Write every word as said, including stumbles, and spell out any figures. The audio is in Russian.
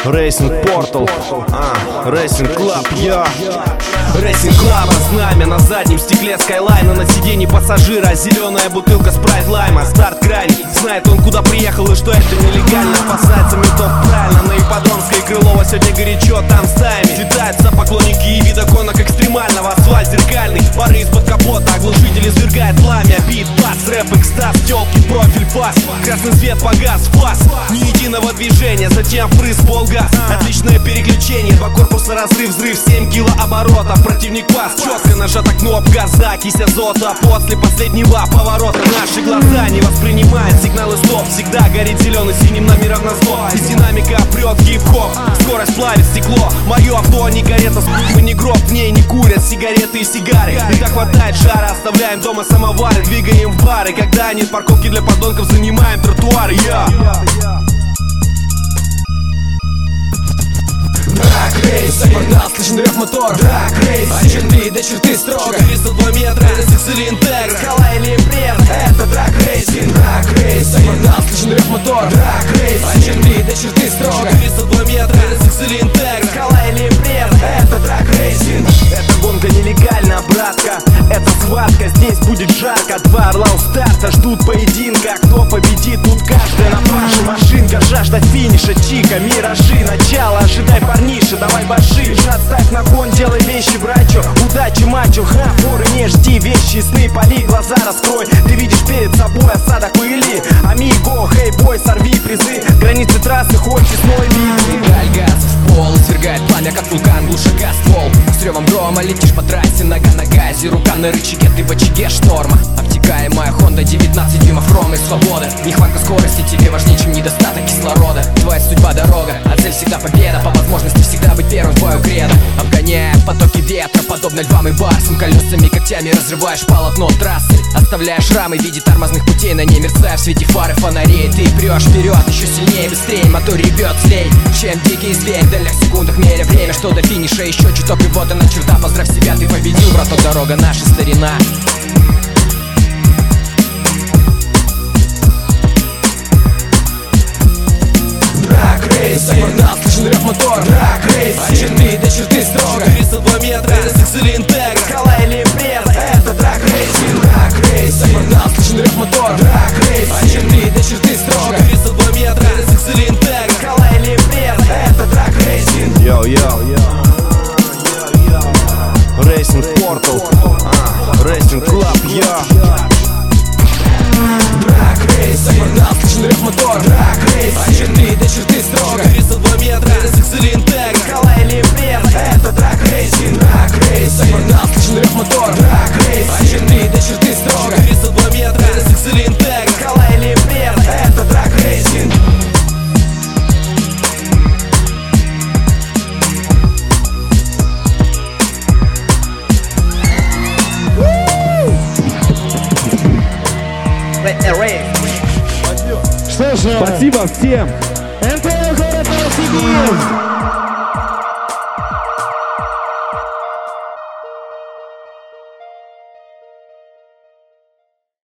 Racing Portal, а, Racing Club, я Racing Club, знамя на заднем стекле Скайлайна, на сиденье пассажира зеленая бутылка спрайт лайма. Старт крайний, знает он куда приехал и что это нелегально. Опасается ментов правильно, на Ипподромской Крылова сегодня горячо, там стаями слетаются поклонники и видоконок экстремального. Асфальт зеркальный, пары из-под капота, оглушитель извергает пламя. Бит, бас, рэп, экстаз, тёлки, профиль, фас. Красный свет погас, фас, ни единого движения, затем впрыск, полгаз. Отличное переключение, два корпуса, разрыв, взрыв, семь килооборотов. Противник пас, четко нажата кнопка, закись азота. После последнего поворота наши глаза не воспринимают сигналы стоп. Всегда горит зеленый синим номером на зло. Из динамика прет хип-хоп, скорость плавит стекло. Мое авто не карета, мы не гроб, в ней не курят сигареты и сигары. И так хватает жара, оставляем дома самовары, двигаем в бары. Когда нет парковки для подонков, занимаем тротуары. Я Драг рейс, квартал, слышен рев мотор. Драг рейс, от черты до черты строго. четыреста два метра, эр эс икс или Интегра, скала или пресс, это драг рейсинг. Драг рейс, квартал, слышен рев мотор. Драг рейс, от черты до черты строго. четыреста два метра, эр эс икс или Интегра, скала или пресс, это драг рейсинг. эта гонка нелегальна, братка, это схватка, здесь будет жарко. Два орла у старта ждут поединка. Кто победит, тут каждая на паше машинка. Жажда финиша, чика, миражи, начало. Ожидай, парниша, давай баши. Отставь на кон, делай вещи, брачо. Удачи, мачо, ха, форы не жди. Вещи, сны, поли, глаза раскрой. Ты видишь перед собой осадок пыли. Амиго, хей, бой, сорви призы. Границы трассы, хоть честной вид. Даль газ в пол, свергает пламя, как вулкан, глушака ствол. С ревом грома летишь по трассе, нога на газе, рука на рычаге, ты в очаге шторма. Обтекаемая Honda, девятнадцать дюймов хрома и свобода. Нехватка скорости тебе важнее, чем недостаток кислорода. Твоя судьба дорога, а цель всегда победа. По возможности всегда быть первым в бою кредо. Обгоняя потоки ветра, подобно львам и барсам. Колесами, когтями разрываешь полотно трассы. Оставляя шрамы в виде тормозных путей, на ней мерцая в свете фары фонарей. Ты прешь вперед, еще сильнее, быстрее, мотор ревет злей, чем дикий зверь. В дальних секундах меря время, что до финиша еще чуток, и вот она черта. Поздравь себя, ты победил, браток, дорога наша старина. Драг рейс, квартал, слышен рев мотор. Драг рейс, от черты до черты строго. четыреста два метра, эр эс икс или Интегра, скала или пресс, это драг рейсинг. Драг рейс, квартал, слышен рев мотор. Драг рейс, от черты до черты строго. четыреста два метра, эр эс икс или Интегра, скала или пресс, это драг рейсинг. Йоу, йоу, йоу. Racing Portal, а, Racing Club, я Драг рейс, квартал, слышен рев мотор. Драг рейс, от черты до черты строго. четыреста два метра, эр эс икс или Интегра, скала или пресс, это драг рейсинг. Драг рейс, квартал, слышен рев мотор. Драг рейс, от черты до черты строго. четыреста два метра, эр эс икс или Интегра, скала или пресс, это драг рейсинг. Что ж, Спасибо всем. эн тэ эл город Новосибирск.